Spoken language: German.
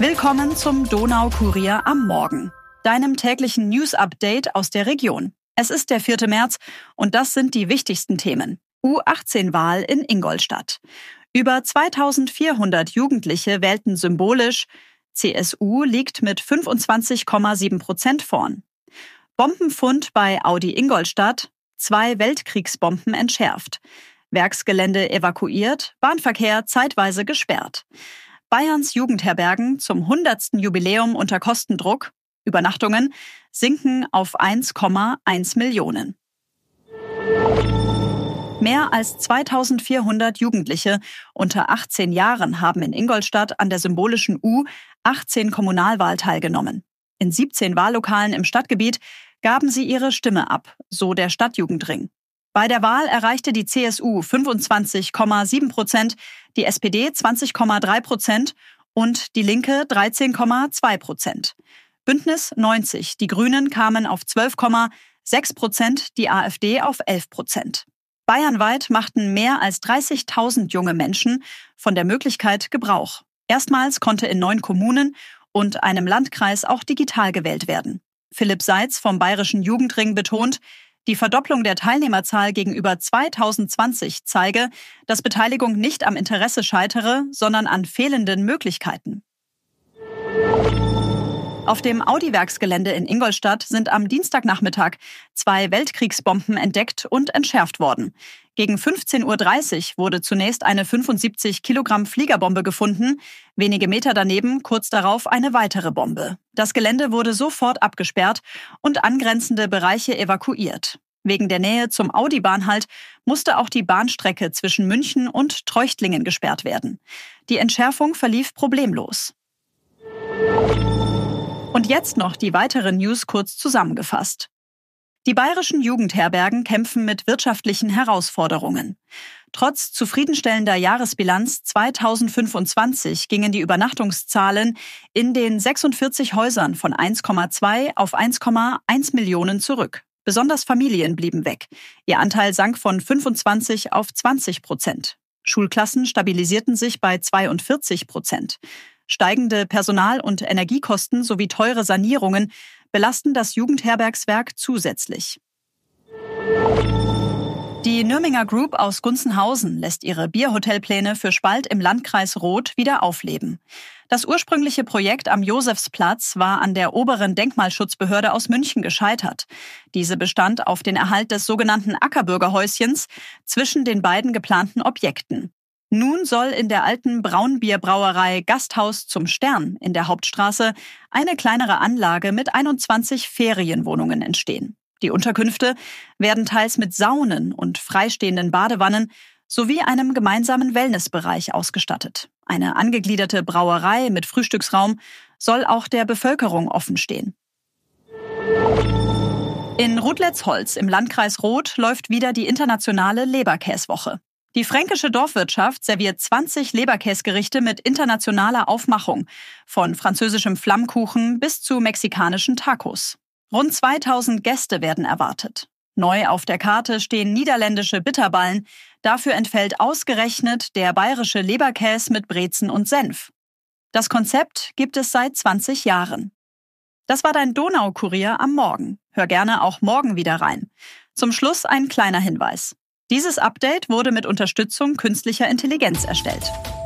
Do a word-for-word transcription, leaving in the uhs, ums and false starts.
Willkommen zum Donaukurier am Morgen, deinem täglichen News-Update aus der Region. Es ist der vierte März und das sind die wichtigsten Themen. U achtzehn Wahl in Ingolstadt. Über zweitausendvierhundert Jugendliche wählten symbolisch. C S U liegt mit fünfundzwanzig Komma sieben Prozent vorn. Bombenfund bei Audi Ingolstadt. Zwei Weltkriegsbomben entschärft. Werksgelände evakuiert, Bahnverkehr zeitweise gesperrt. Bayerns Jugendherbergen zum hundertsten Jubiläum unter Kostendruck. Übernachtungen sinken auf eins Komma eins Millionen. Mehr als zweitausendvierhundert Jugendliche unter achtzehn Jahren haben in Ingolstadt an der symbolischen U achtzehn Kommunalwahl teilgenommen. In siebzehn Wahllokalen im Stadtgebiet gaben sie ihre Stimme ab, so der Stadtjugendring. Bei der Wahl erreichte die C S U fünfundzwanzig Komma sieben Prozent, die S P D zwanzig Komma drei Prozent und die Linke dreizehn Komma zwei Prozent. Bündnis neunzig, die Grünen kamen auf zwölf Komma sechs Prozent, die A f D auf elf Prozent. Bayernweit machten mehr als dreißigtausend junge Menschen von der Möglichkeit Gebrauch. Erstmals konnte in neun Kommunen und einem Landkreis auch digital gewählt werden. Philipp Seitz vom Bayerischen Jugendring betont, die Verdopplung der Teilnehmerzahl gegenüber zweitausendzwanzig zeige, dass Beteiligung nicht am Interesse scheitere, sondern an fehlenden Möglichkeiten. Auf dem Audi-Werksgelände in Ingolstadt sind am Dienstagnachmittag zwei Weltkriegsbomben entdeckt und entschärft worden. Gegen fünfzehn Uhr dreißig wurde zunächst eine fünfundsiebzig Kilogramm Fliegerbombe gefunden, wenige Meter daneben kurz darauf eine weitere Bombe. Das Gelände wurde sofort abgesperrt und angrenzende Bereiche evakuiert. Wegen der Nähe zum Audi-Bahnhalt musste auch die Bahnstrecke zwischen München und Treuchtlingen gesperrt werden. Die Entschärfung verlief problemlos. Und jetzt noch die weiteren News kurz zusammengefasst. Die bayerischen Jugendherbergen kämpfen mit wirtschaftlichen Herausforderungen. Trotz zufriedenstellender Jahresbilanz zweitausendfünfundzwanzig gingen die Übernachtungszahlen in den sechsundvierzig Häusern von eins Komma zwei auf eins Komma eins Millionen zurück. Besonders Familien blieben weg. Ihr Anteil sank von fünfundzwanzig auf zwanzig Prozent. Schulklassen stabilisierten sich bei zweiundvierzig Prozent. Steigende Personal- und Energiekosten sowie teure Sanierungen belasten das Jugendherbergswerk zusätzlich. Die Nürminger Group aus Gunzenhausen lässt ihre Bierhotelpläne für Spalt im Landkreis Roth wieder aufleben. Das ursprüngliche Projekt am Josefsplatz war an der oberen Denkmalschutzbehörde aus München gescheitert. Diese bestand auf den Erhalt des sogenannten Ackerbürgerhäuschens zwischen den beiden geplanten Objekten. Nun soll in der alten Braunbierbrauerei Gasthaus zum Stern in der Hauptstraße eine kleinere Anlage mit einundzwanzig Ferienwohnungen entstehen. Die Unterkünfte werden teils mit Saunen und freistehenden Badewannen sowie einem gemeinsamen Wellnessbereich ausgestattet. Eine angegliederte Brauerei mit Frühstücksraum soll auch der Bevölkerung offen stehen. In Rudletzholz im Landkreis Roth läuft wieder die internationale Leberkäswoche. Die fränkische Dorfwirtschaft serviert zwanzig Leberkäsgerichte mit internationaler Aufmachung, von französischem Flammkuchen bis zu mexikanischen Tacos. Rund zweitausend Gäste werden erwartet. Neu auf der Karte stehen niederländische Bitterballen, dafür entfällt ausgerechnet der bayerische Leberkäs mit Brezen und Senf. Das Konzept gibt es seit zwanzig Jahren. Das war dein Donaukurier am Morgen. Hör gerne auch morgen wieder rein. Zum Schluss ein kleiner Hinweis. Dieses Update wurde mit Unterstützung künstlicher Intelligenz erstellt.